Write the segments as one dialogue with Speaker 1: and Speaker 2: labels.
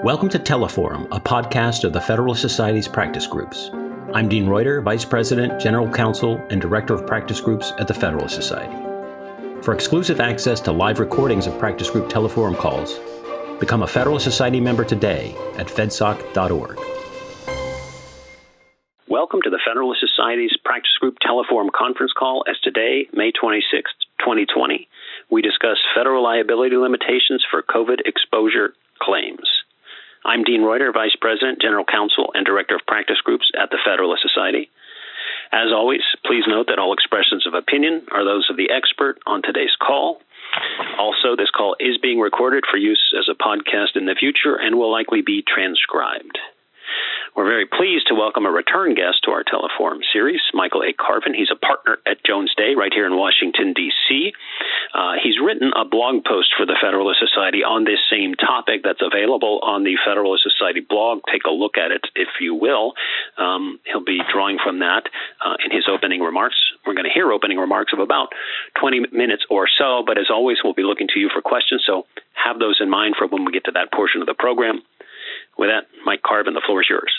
Speaker 1: Welcome to Teleforum, a podcast of the Federalist Society's practice groups. I'm Dean Reuter, Vice President, General Counsel, and Director of Practice Groups at the Federalist Society. For exclusive access to live recordings of practice group Teleforum calls, become a Federalist Society member today at fedsoc.org. Welcome to the Federalist Society's practice group Teleforum conference call as today, May 26, 2020, we discuss federal liability limitations for COVID exposure claims. I'm Dean Reuter, Vice President, General Counsel, and Director of Practice Groups at the Federalist Society. As always, please note that all expressions of opinion are those of the expert on today's call. Also, this call is being recorded for use as a podcast in the future and will likely be transcribed. We're very pleased to welcome a return guest to our Teleforum series, Michael A. Carvin. He's a partner at Jones Day right here in Washington, D.C. He's written a blog post for the Federalist Society on this same topic that's available on the Federalist Society blog. Take a look at it, if you will. He'll be drawing from that in his opening remarks. We're going to hear opening remarks of about 20 minutes or so, but as always, we'll be looking to you for questions, so have those in mind for when we get to that portion of the program. With that, Mike Carvin, the floor is yours.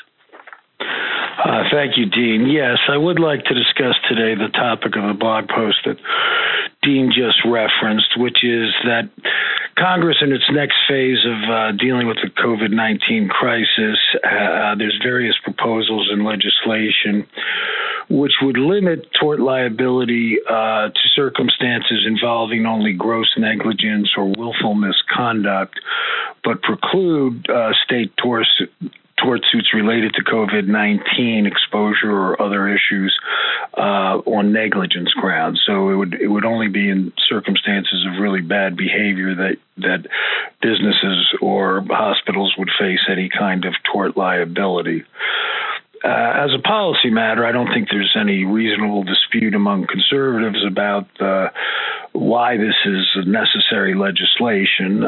Speaker 2: Thank you, Dean. Yes, I would like to discuss today the topic of the blog post that Dean just referenced, which is that Congress in its next phase of dealing with the COVID-19 crisis, there's various proposals in legislation which would limit tort liability to circumstances involving only gross negligence or willful misconduct, but preclude state tort suits related to COVID-19 exposure or other issues on negligence grounds. So it would only be in circumstances of really bad behavior that businesses or hospitals would face any kind of tort liability. As a policy matter, I don't think there's any reasonable dispute among conservatives about why this is necessary legislation.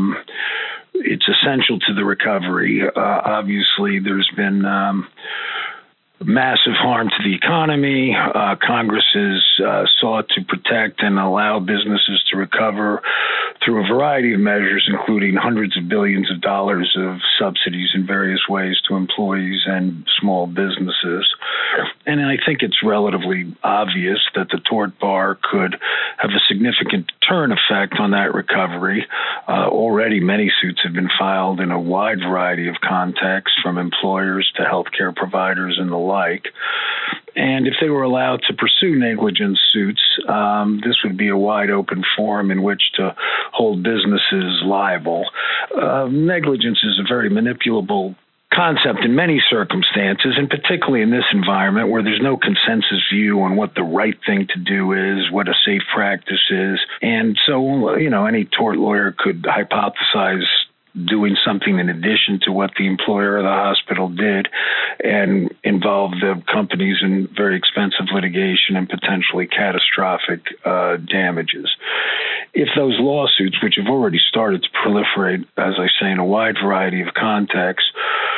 Speaker 2: It's essential to the recovery. Obviously, there's been massive harm to the economy. Congress has sought to protect and allow businesses to recover through a variety of measures, including hundreds of billions of dollars of subsidies in various ways to employees and small businesses. And I think it's relatively obvious that the tort bar could have a significant deterrent effect on that recovery. Already many suits have been filed in a wide variety of contexts, from employers to healthcare providers and the like. And if they were allowed to pursue negligence suits, this would be a wide open forum in which to hold businesses liable. Negligence is a very manipulable concept in many circumstances, and particularly in this environment where there's no consensus view on what the right thing to do is, what a safe practice is. And so, any tort lawyer could hypothesize doing something in addition to what the employer or the hospital did and involve the companies in very expensive litigation and potentially catastrophic damages. If those lawsuits, which have already started to proliferate, as I say, in a wide variety of contexts,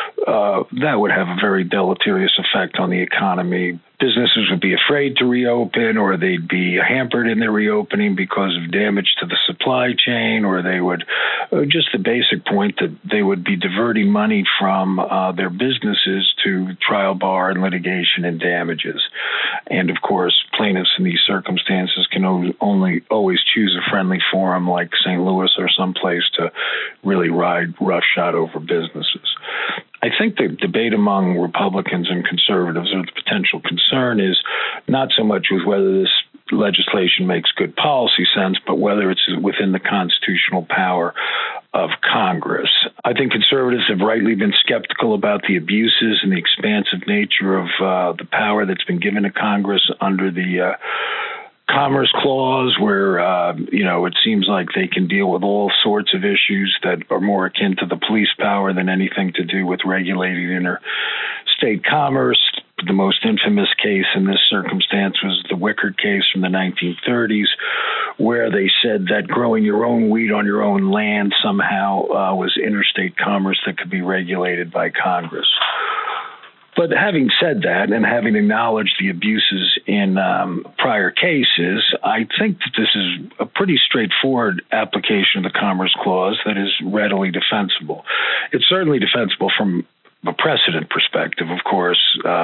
Speaker 2: that would have a very deleterious effect on the economy. Businesses would be afraid to reopen, or they'd be hampered in their reopening because of damage to the supply chain, or they would, just the basic point that they would be diverting money from their businesses to trial bar and litigation and damages. And of course, plaintiffs in these circumstances can only always choose a friendly forum like St. Louis or someplace to really ride roughshod over businesses. I think the debate among Republicans and conservatives, or the potential concern, is not so much with whether this legislation makes good policy sense, but whether it's within the constitutional power of Congress. I think conservatives have rightly been skeptical about the abuses and the expansive nature of the power that's been given to Congress under the Commerce Clause, where, it seems like they can deal with all sorts of issues that are more akin to the police power than anything to do with regulating interstate commerce. The most infamous case in this circumstance was the Wickard case from the 1930s, where they said that growing your own wheat on your own land somehow was interstate commerce that could be regulated by Congress. But having said that, and having acknowledged the abuses in prior cases, I think that this is a pretty straightforward application of the Commerce Clause that is readily defensible. It's certainly defensible from a precedent perspective, of course.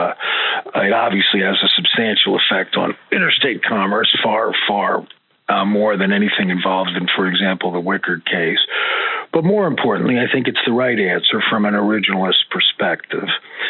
Speaker 2: It obviously has a substantial effect on interstate commerce, far more than anything involved in, for example, the Wickard case. But more importantly, I think it's the right answer from an originalist perspective.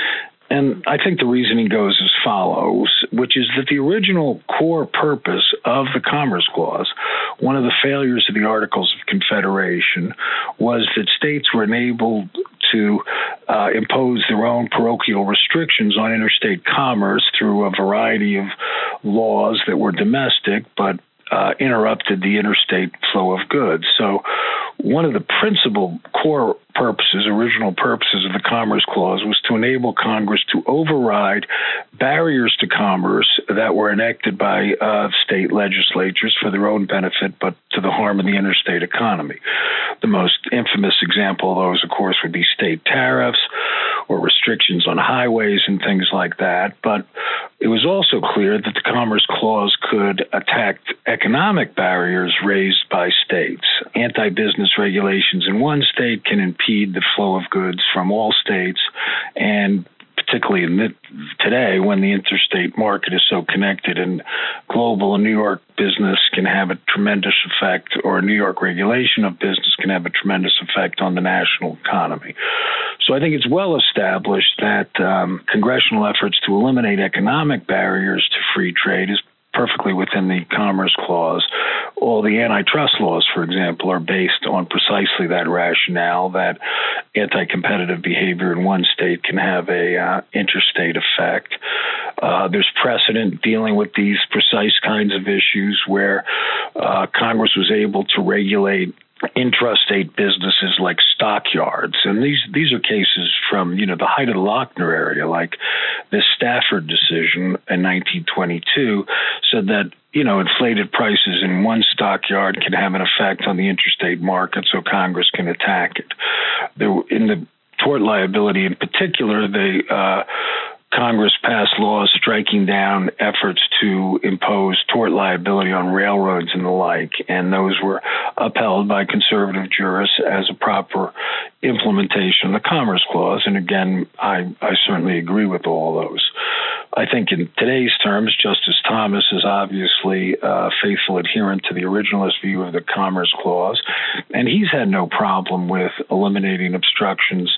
Speaker 2: And I think the reasoning goes as follows, which is that the original core purpose of the Commerce Clause, one of the failures of the Articles of Confederation, was that states were enabled to impose their own parochial restrictions on interstate commerce through a variety of laws that were domestic but interrupted the interstate flow of goods. So one of the principal core purposes, original purposes of the Commerce Clause was to enable Congress to override barriers to commerce that were enacted by state legislatures for their own benefit, but to the harm of the interstate economy. The most infamous example of those, of course, would be state tariffs or restrictions on highways and things like that. But it was also clear that the Commerce Clause could attack economic barriers raised by states. Anti-business regulations in one state can impede the flow of goods from all states, and particularly today when the interstate market is so connected and global, a New York business can have a tremendous effect, or a New York regulation of business can have a tremendous effect on the national economy. So I think it's well established that congressional efforts to eliminate economic barriers to free trade is perfectly within the Commerce Clause. All the antitrust laws, for example, are based on precisely that rationale, that anti-competitive behavior in one state can have a interstate effect. There's precedent dealing with these precise kinds of issues where Congress was able to regulate intrastate businesses like stockyards, and these are cases from the height of the Lochner area, like this Stafford decision in 1922 said that inflated prices in one stockyard can have an effect on the interstate market, so Congress can attack it. In the tort liability in particular, Congress passed laws striking down efforts to impose tort liability on railroads and the like, and those were upheld by conservative jurists as a proper implementation of the Commerce Clause. And again, I certainly agree with all those. I think in today's terms, Justice Thomas is obviously a faithful adherent to the originalist view of the Commerce Clause, and he's had no problem with eliminating obstructions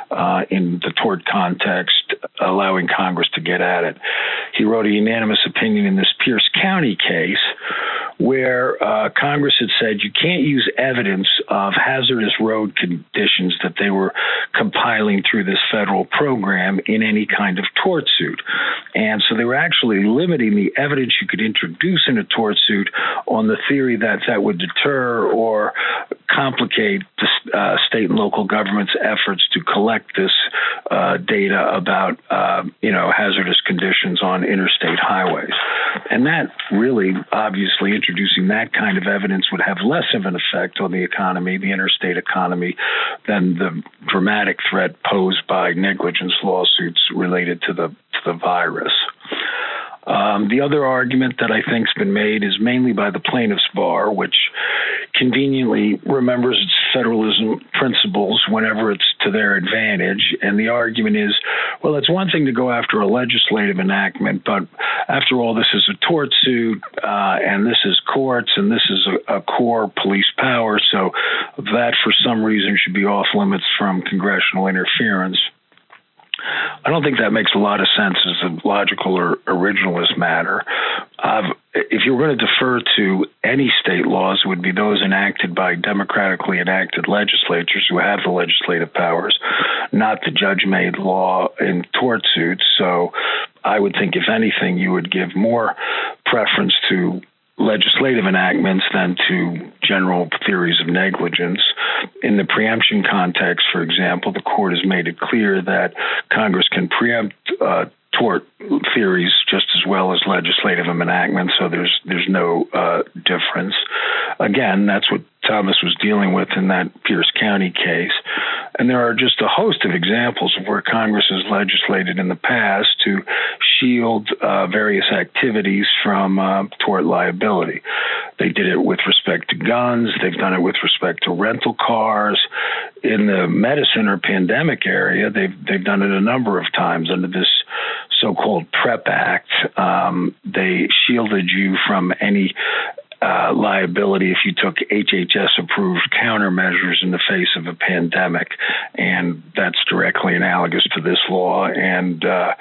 Speaker 2: in the tort context, allowing Congress to get at it. He wrote a unanimous opinion in this Pierce County case where Congress had said you can't use evidence of hazardous road conditions that they were compiling through this federal program in any kind of tort suit. And so they were actually limiting the evidence you could introduce in a tort suit on the theory that that would deter or complicate the state and local government's efforts to collect this data about hazardous conditions on interstate highways. And that really, obviously, introducing that kind of evidence would have less of an effect on the economy, the interstate economy, than the dramatic threat posed by negligence lawsuits related to the virus. The other argument that I think's been made is mainly by the plaintiffs' bar, which conveniently remembers its federalism principles whenever it's to their advantage. And the argument is, well, it's one thing to go after a legislative enactment, but after all, this is a tort suit, and this is courts, and this is a core police power, so that for some reason should be off limits from congressional interference. I don't think that makes a lot of sense as a logical or originalist matter. If you were going to defer to any state laws, it would be those enacted by democratically enacted legislatures who have the legislative powers, not the judge-made law in tort suits. So I would think, if anything, you would give more preference to legislative enactments than to general theories of negligence. In the preemption context, for example, the court has made it clear that Congress can preempt tort theories just as well as legislative enactments, so there's no difference. Again, that's what Thomas was dealing with in that Pierce County case. And there are just a host of examples of where Congress has legislated in the past to shield various activities from tort liability. They did it with respect to guns. They've done it with respect to rental cars. In the medicine or pandemic area, they've done it a number of times under this so-called PrEP Act. They shielded you from any liability if you took HHS-approved countermeasures in the face of a pandemic, and that's directly analogous to this law. And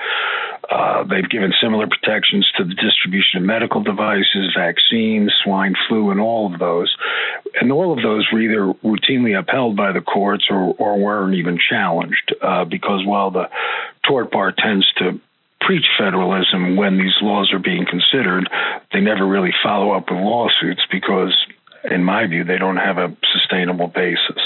Speaker 2: they've given similar protections to the distribution of medical devices, vaccines, swine flu, and all of those. And all of those were either routinely upheld by the courts or weren't even challenged because while the tort bar tends to preach federalism when these laws are being considered, they never really follow up with lawsuits because, in my view, they don't have a sustainable basis.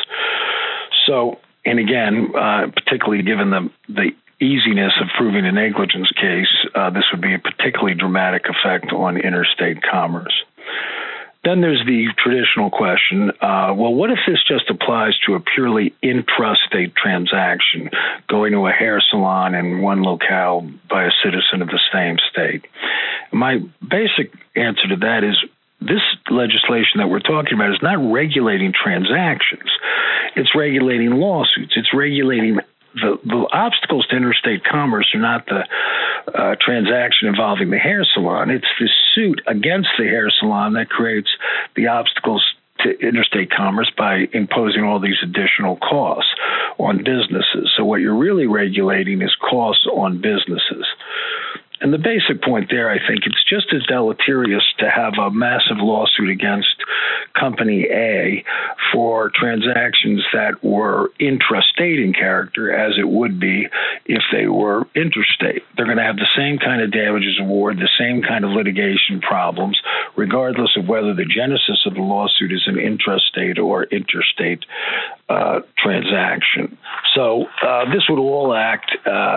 Speaker 2: So, and again, particularly given the easiness of proving a negligence case, this would be a particularly dramatic effect on interstate commerce. Then there's the traditional question, well, what if this just applies to a purely intrastate transaction, going to a hair salon in one locale by a citizen of the same state? My basic answer to that is this legislation that we're talking about is not regulating transactions. It's regulating lawsuits. It's regulating the obstacles to interstate commerce are not the transaction involving the hair salon. It's the suit against the hair salon that creates the obstacles to interstate commerce by imposing all these additional costs on businesses. So what you're really regulating is costs on businesses. And the basic point there, I think, it's just as deleterious to have a massive lawsuit against Company A for transactions that were intrastate in character as it would be if they were interstate. They're going to have the same kind of damages award, the same kind of litigation problems, regardless of whether the genesis of the lawsuit is an intrastate or interstate transaction. So this would all act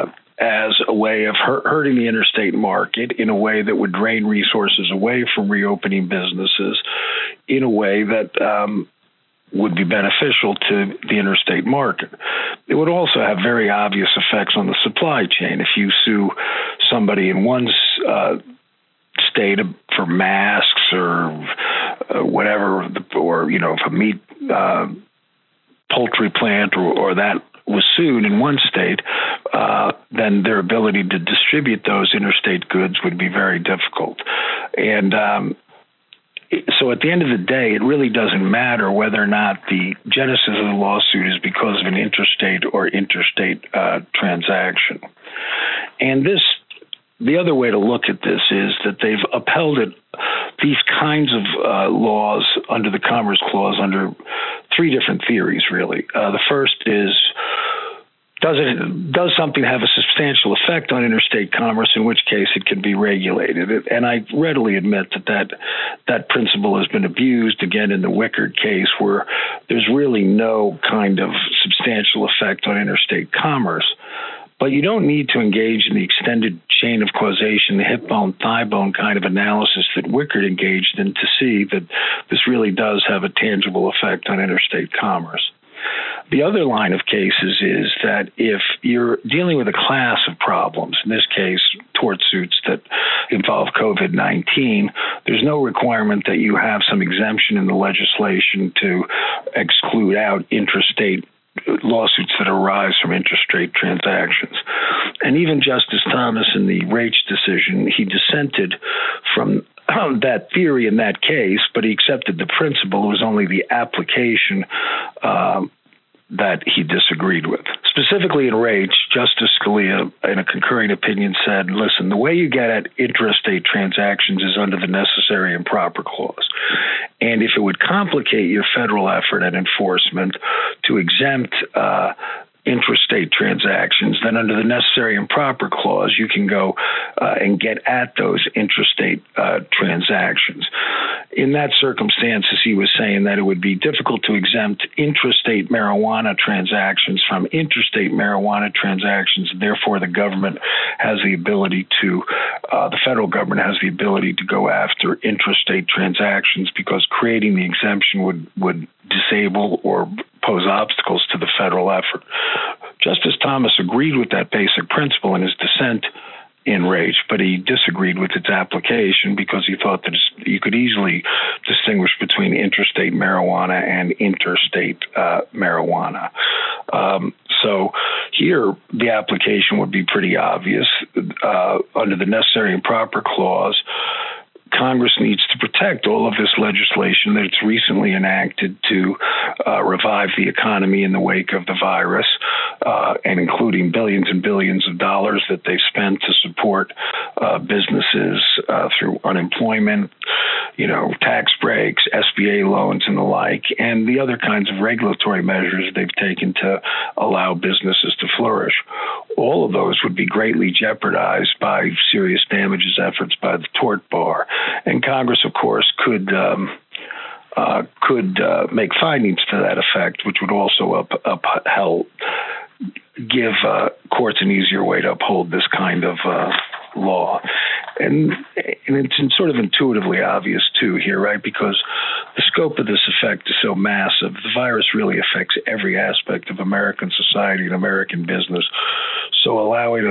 Speaker 2: as a way of hurting the interstate market in a way that would drain resources away from reopening businesses in a way that would be beneficial to the interstate market. It would also have very obvious effects on the supply chain. If you sue somebody in one state for masks or whatever, or, if a meat poultry plant or that was sued in one state, then their ability to distribute those interstate goods would be very difficult. And so at the end of the day, it really doesn't matter whether or not the genesis of the lawsuit is because of an interstate or interstate transaction. And the other way to look at this is that they've upheld these kinds of laws under the Commerce Clause under three different theories, really. The first is, does something have a substantial effect on interstate commerce, in which case it can be regulated? And I readily admit that principle has been abused, again, in the Wickard case, where there's really no kind of substantial effect on interstate commerce. But you don't need to engage in the extended chain of causation, the hip bone, thigh bone kind of analysis that Wickard engaged in to see that this really does have a tangible effect on interstate commerce. The other line of cases is that if you're dealing with a class of problems, in this case, tort suits that involve COVID-19, there's no requirement that you have some exemption in the legislation to exclude out intrastate lawsuits that arise from interstate transactions. And even Justice Thomas in the Raich decision, he dissented from that theory in that case, but he accepted the principle. It was only the application that he disagreed with. Specifically in Raich, Justice Scalia, in a concurring opinion, said, listen, the way you get at intrastate transactions is under the necessary and proper clause. And if it would complicate your federal effort at enforcement to exempt intrastate transactions, then under the necessary and proper clause, you can go and get at those intrastate transactions. In that circumstances, he was saying that it would be difficult to exempt intrastate marijuana transactions from interstate marijuana transactions. Therefore, the government has the ability to, the federal government has the ability to go after intrastate transactions because creating the exemption would disable or pose obstacles to the federal effort. Justice Thomas agreed with that basic principle in his dissent in Raich, but he disagreed with its application because he thought that you could easily distinguish between interstate marijuana and interstate marijuana. So here, the application would be pretty obvious. Under the necessary and proper clause, Congress needs to protect all of this legislation that it's recently enacted to revive the economy in the wake of the virus, and including billions and billions of dollars that they've spent to support businesses through unemployment, tax breaks, SBA loans, and the like, and the other kinds of regulatory measures they've taken to allow businesses to flourish. All of those would be greatly jeopardized by serious damages efforts by the tort bar. And Congress, of course, could make findings to that effect, which would also give courts an easier way to uphold this kind of law. And it's sort of intuitively obvious, too, here, right? Because the scope of this effect is so massive. The virus really affects every aspect of American society and American business. So allowing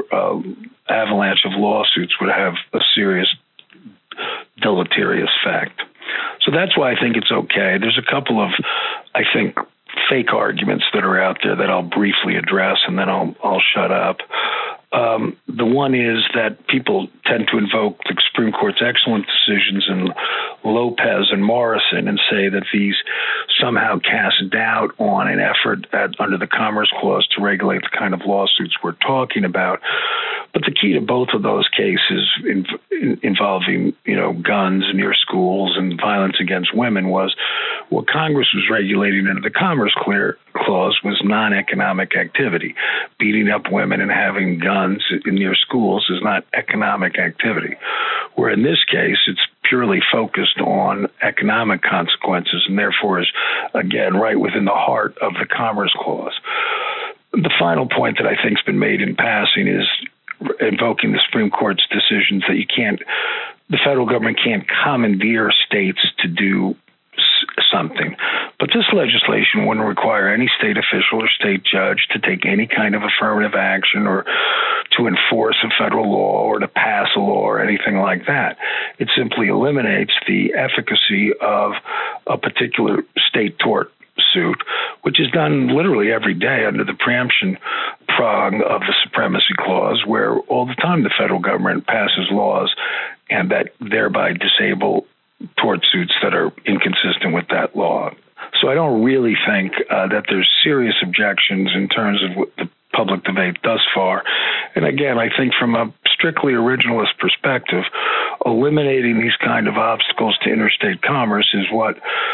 Speaker 2: a avalanche of lawsuits would have a serious deleterious effect. So that's why I think it's okay. There's a couple of, I think, fake arguments that are out there that I'll briefly address, and then I'll shut up. The one is that people tend to invoke the Supreme Court's excellent decisions in Lopez and Morrison and say that these somehow cast doubt on an effort under the Commerce Clause to regulate the kind of lawsuits we're talking about. But the key to both of those cases involving, guns near schools and violence against women was what Congress was regulating under the Commerce Clause was non-economic activity. Beating up women and having guns near schools is not economic activity. Where in this case, it's purely focused on economic consequences and therefore is, again, right within the heart of the Commerce Clause. The final point that I think has been made in passing is invoking the Supreme Court's decisions that the federal government can't commandeer states to do something. But this legislation wouldn't require any state official or state judge to take any kind of affirmative action or to enforce a federal law or to pass a law or anything like that. It simply eliminates the efficacy of a particular state tort suit, which is done literally every day under the preemption prong of the Supremacy Clause, where all the time the federal government passes laws and that thereby disable tort suits that are inconsistent with that law. So I don't really think that there's serious objections in terms of what the public debate thus far. And again, I think from a strictly originalist perspective, eliminating these kind of obstacles to interstate commerce is what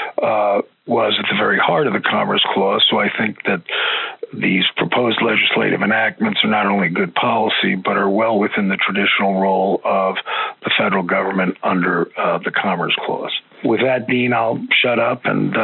Speaker 2: was at the very heart of the Commerce Clause. So I think that these proposed legislative enactments are not only good policy, but are well within the traditional role of the federal government under the Commerce Clause. With that, Dean, I'll shut up and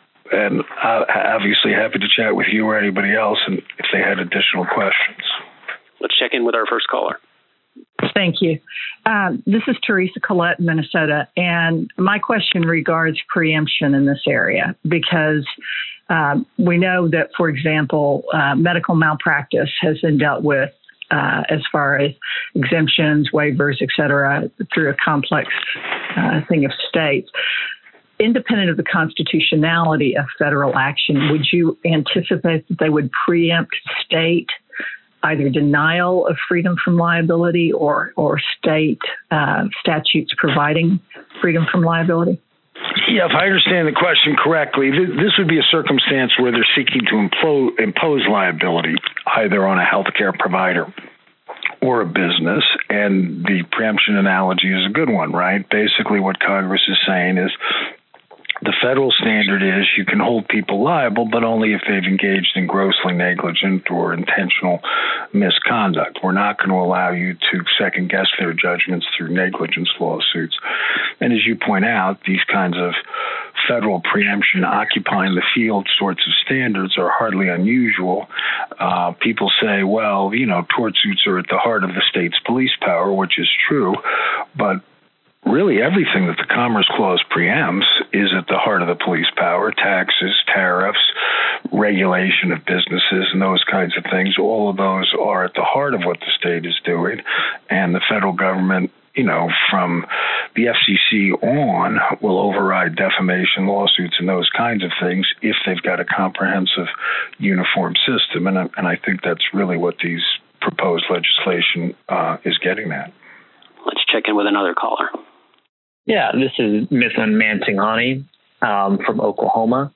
Speaker 2: obviously happy to chat with you or anybody else and if they had additional questions.
Speaker 1: Let's check in with our first caller.
Speaker 3: Thank you. This is Teresa Collette, Minnesota, and my question regards preemption in this area because we know that, for example, medical malpractice has been dealt with as far as exemptions, waivers, et cetera, through a complex thing of states. Independent of the constitutionality of federal action, would you anticipate that they would preempt state either denial of freedom from liability or state statutes providing freedom from liability?
Speaker 2: Yeah, if I understand the question correctly, this would be a circumstance where they're seeking to impose liability either on a healthcare provider or a business, and the preemption analogy is a good one, right? Basically, what Congress is saying is The federal standard is you can hold people liable, but only if they've engaged in grossly negligent or intentional misconduct. We're not going to allow you to second guess their judgments through negligence lawsuits. And as you point out, these kinds of federal preemption occupying the field sorts of standards are hardly unusual. People say, well, tort suits are at the heart of the state's police power, which is true, but really everything that the Commerce Clause preempts is at the heart of the police power: taxes, tariffs, regulation of businesses, and those kinds of things. All of those are at the heart of what the state is doing. And the federal government, from the FCC on, will override defamation lawsuits and those kinds of things if they've got a comprehensive, uniform system. And I think that's really what these proposed legislation is getting at.
Speaker 1: Let's check in with another caller.
Speaker 4: Yeah, this is Mithun Mansinghani from Oklahoma.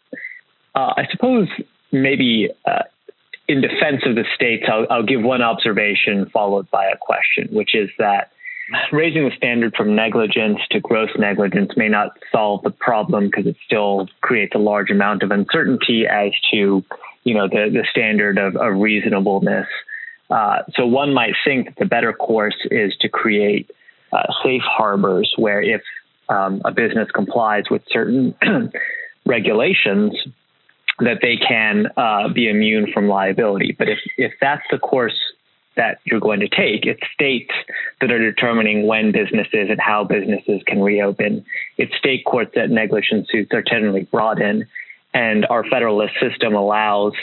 Speaker 4: I suppose maybe in defense of the states, I'll give one observation followed by a question, which is that raising the standard from negligence to gross negligence may not solve the problem because it still creates a large amount of uncertainty as to, the standard of reasonableness. So one might think that the better course is to create safe harbors where if a business complies with certain regulations, that they can be immune from liability. But if that's the course that you're going to take, it's states that are determining when businesses and how businesses can reopen. It's state courts that negligence suits are generally brought in. And our federalist system allows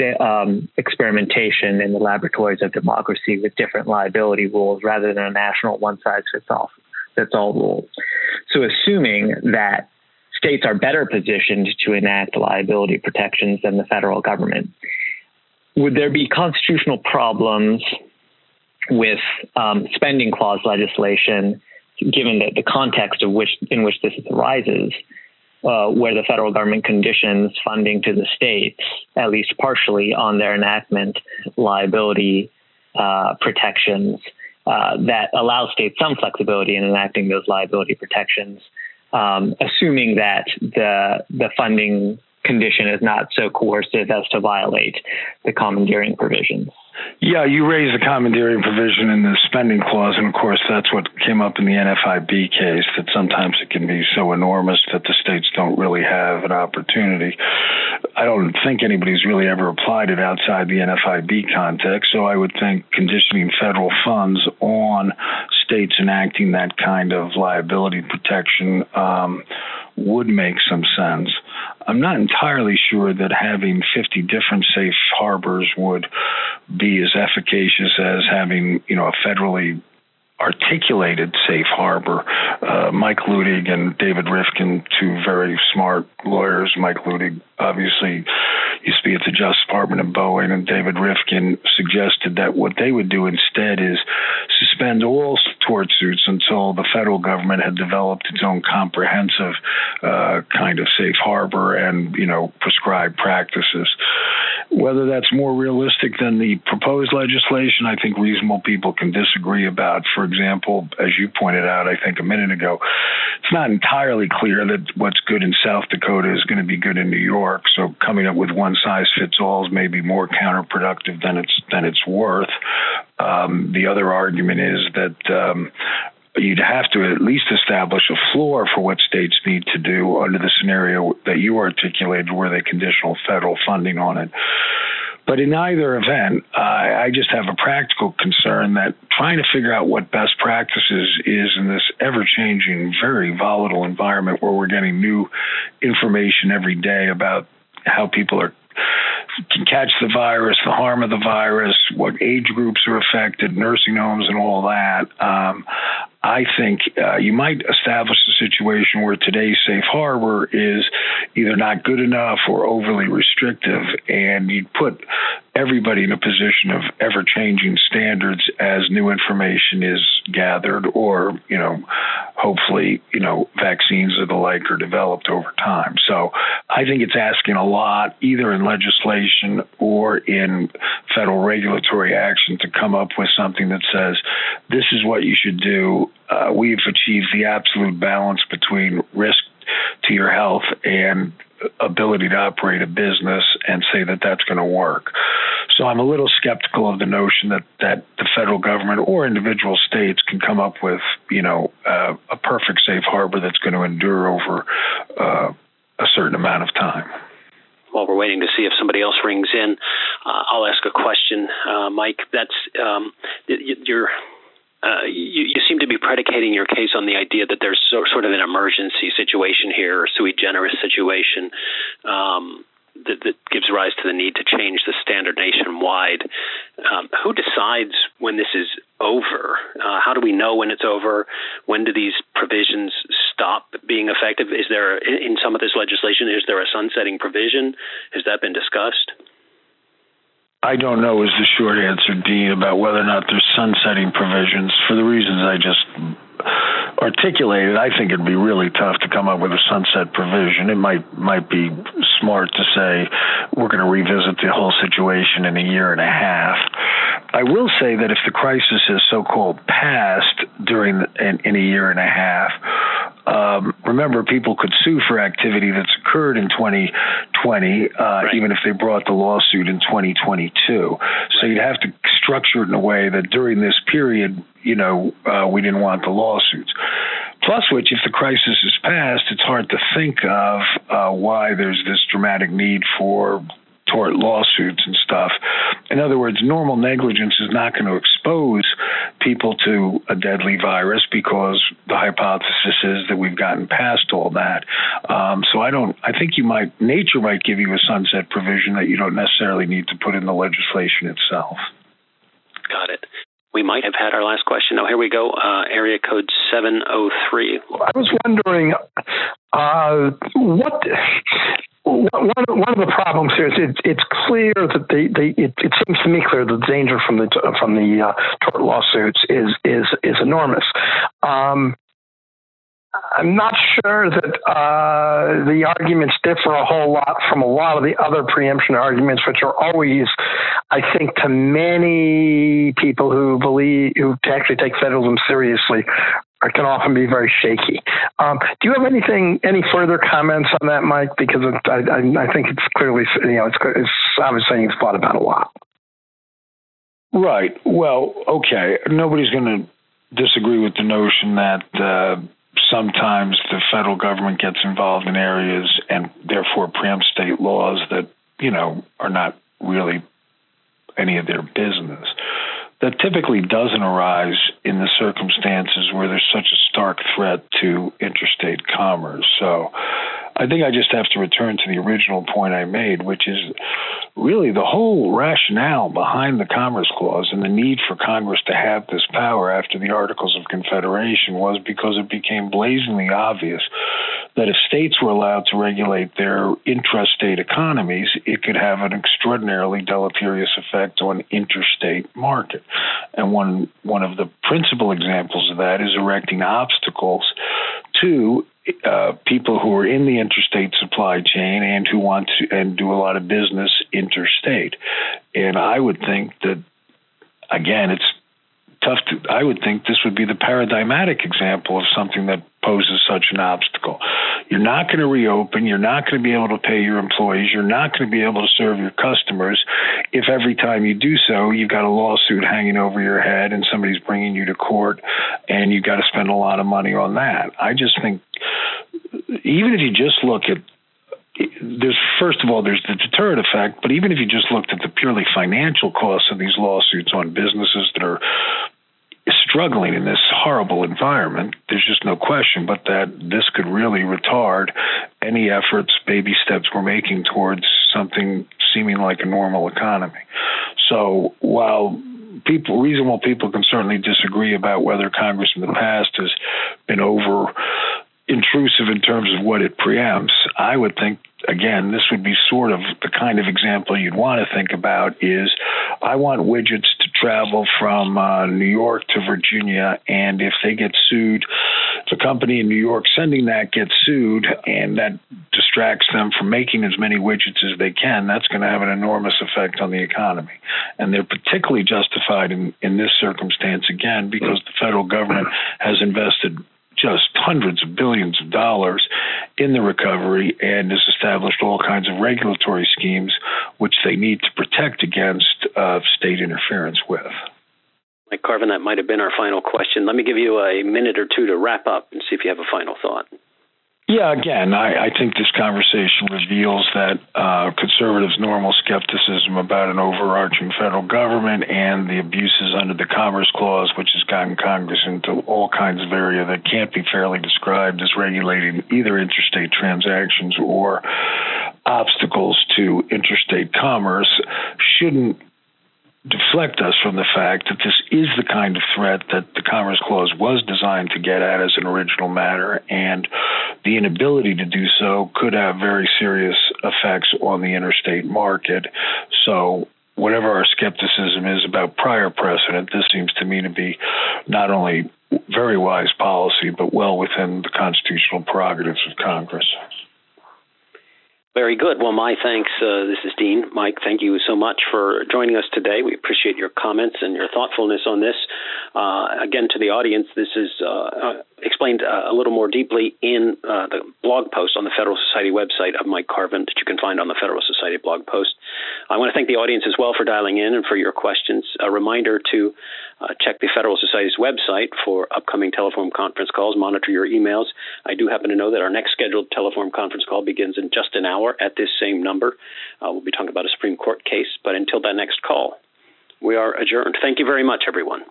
Speaker 4: experimentation in the laboratories of democracy with different liability rules rather than a national one-size-fits-all rule. So assuming that states are better positioned to enact liability protections than the federal government, would there be constitutional problems with spending clause legislation, given the context in which this arises, where the federal government conditions funding to the states, at least partially, on their enactment liability protections that allow states some flexibility in enacting those liability protections, assuming that the funding condition is not so coercive as to violate the commandeering provisions?
Speaker 2: Yeah, you raised the commandeering provision in the spending clause, and of course that's what came up in the NFIB case, that sometimes it can be so enormous that the states don't really have an opportunity. I don't think anybody's really ever applied it outside the NFIB context, so I would think conditioning federal funds on states enacting that kind of liability protection would make some sense. I'm not entirely sure that having 50 different safe harbors would be as efficacious as having, a federally articulated safe harbor. Mike Ludig and David Rifkin, two very smart lawyers. Mike Ludig obviously used to be at the Justice Department at Boeing, and David Rifkin suggested that what they would do instead is suspend all tort suits until the federal government had developed its own comprehensive kind of safe harbor and, prescribed practices. Whether that's more realistic than the proposed legislation, I think reasonable people can disagree about. For example, as you pointed out, I think a minute ago, it's not entirely clear that what's good in South Dakota is going to be good in New York. So coming up with one size fits all is maybe more counterproductive than it's worth. The other argument is that you'd have to at least establish a floor for what states need to do under the scenario that you articulated, where they conditional federal funding on it. But in either event, I just have a practical concern that trying to figure out what best practices is in this ever-changing, very volatile environment where we're getting new information every day about how people can catch the virus, the harm of the virus, what age groups are affected, nursing homes and all that. I think you might establish a situation where today's safe harbor is either not good enough or overly restrictive, and you'd put everybody in a position of ever-changing standards as new information is gathered, or, hopefully, vaccines or the like are developed over time. So I think it's asking a lot, either in legislation or in federal regulatory action, to come up with something that says, this is what you should do. We've achieved the absolute balance between risk to your health and ability to operate a business and say that that's going to work. So I'm a little skeptical of the notion that the federal government or individual states can come up with, a perfect safe harbor that's going to endure over a certain amount of time.
Speaker 1: While we're waiting to see if somebody else rings in, I'll ask a question, Mike. That's you seem to be predicating your case on the idea that there's sort of an emergency situation here, or sui generis situation, that gives rise to the need to change the standard nationwide. Who decides when this is over? How do we know when it's over? When do these provisions stop being effective? Is there, in some of this legislation, is there a sunsetting provision? Has that been discussed?
Speaker 2: I don't know is the short answer, Dean, about whether or not there's sunsetting provisions. For the reasons I just articulated, I think it'd be really tough to come up with a sunset provision. It might be smart to say we're going to revisit the whole situation in a year and a half. I will say that if the crisis is so-called passed in a year and a half, remember, people could sue for activity that's occurred in 2020, right, even if they brought the lawsuit in 2022. So you'd have to structure it in a way that during this period, we didn't want the lawsuits. Plus which, if the crisis is passed, it's hard to think of why there's this dramatic need for tort lawsuits and stuff. In other words, normal negligence is not going to expose people to a deadly virus because the hypothesis is that we've gotten past all that. So I think nature might give you a sunset provision that you don't necessarily need to put in the legislation itself.
Speaker 1: Got it. We might have had our last question. Oh, here we go. Area code 703.
Speaker 5: I was wondering one of the problems here is it's clear that it seems to me clear that the danger from the tort lawsuits is enormous. I'm not sure that the arguments differ a whole lot from a lot of the other preemption arguments, which are always, I think, to many people who actually take federalism seriously, can often be very shaky. Do you have any further comments on that, Mike? Because I think it's clearly, it's obviously you've thought about a lot.
Speaker 2: Right. Well, okay. Nobody's going to disagree with the notion that sometimes the federal government gets involved in areas and therefore preempts state laws that, are not really any of their business. That typically doesn't arise in the circumstances where there's such a stark threat to interstate commerce. So I think I just have to return to the original point I made, which is really the whole rationale behind the Commerce Clause and the need for Congress to have this power after the Articles of Confederation was because it became blazingly obvious that if states were allowed to regulate their intrastate economies, it could have an extraordinarily deleterious effect on interstate market. And one of the principal examples of that is erecting obstacles to people who are in the interstate supply chain and who want to and do a lot of business interstate. And I would think that, again, it's tough I would think this would be the paradigmatic example of something that poses such an obstacle. You're not going to reopen. You're not going to be able to pay your employees. You're not going to be able to serve your customers if every time you do so, you've got a lawsuit hanging over your head and somebody's bringing you to court and you've got to spend a lot of money on that. I just think even if you just look at first of all, there's the deterrent effect, but even if you just looked at the purely financial costs of these lawsuits on businesses that are struggling in this horrible environment, there's just no question but that this could really retard any efforts, baby steps we're making towards something seeming like a normal economy. So while reasonable people can certainly disagree about whether Congress in the past has been over intrusive in terms of what it preempts, I would think, again, this would be sort of the kind of example you'd want to think about is I want widgets to travel from New York to Virginia, and if they get sued, the company in New York sending that gets sued, and that distracts them from making as many widgets as they can, that's going to have an enormous effect on the economy. And they're particularly justified in this circumstance, again, because the federal government has invested just hundreds of billions of dollars in the recovery and has established all kinds of regulatory schemes which they need to protect against state interference with.
Speaker 1: Mike Carvin, that might have been our final question. Let me give you a minute or two to wrap up and see if you have a final thought.
Speaker 2: Yeah, again, I think this conversation reveals that conservatives' normal skepticism about an overarching federal government and the abuses under the Commerce Clause, which has gotten Congress into all kinds of area that can't be fairly described as regulating either interstate transactions or obstacles to interstate commerce, shouldn't deflect us from the fact that this is the kind of threat that the Commerce Clause was designed to get at as an original matter, and the inability to do so could have very serious effects on the interstate market. So whatever our skepticism is about prior precedent, this seems to me to be not only very wise policy, but well within the constitutional prerogatives of Congress.
Speaker 1: Very good. Well, my thanks. This is Dean. Mike, thank you so much for joining us today. We appreciate your comments and your thoughtfulness on this. Again, to the audience, this is explained a little more deeply in the blog post on the Federal Society website of Mike Carvin that you can find on the Federal Society blog post. I want to thank the audience as well for dialing in and for your questions. A reminder to check the Federal Society's website for upcoming Teleforum conference calls. Monitor your emails. I do happen to know that our next scheduled Teleforum conference call begins in just an hour at this same number. We'll be talking about a Supreme Court case, but until that next call, we are adjourned. Thank you very much, everyone.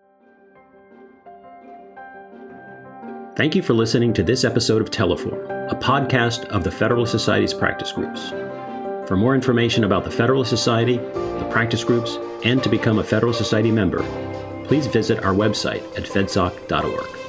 Speaker 6: Thank you for listening to this episode of Teleforum, a podcast of the Federalist Society's practice groups. For more information about the Federalist Society, the practice groups, and to become a Federalist Society member, please visit our website at fedsoc.org.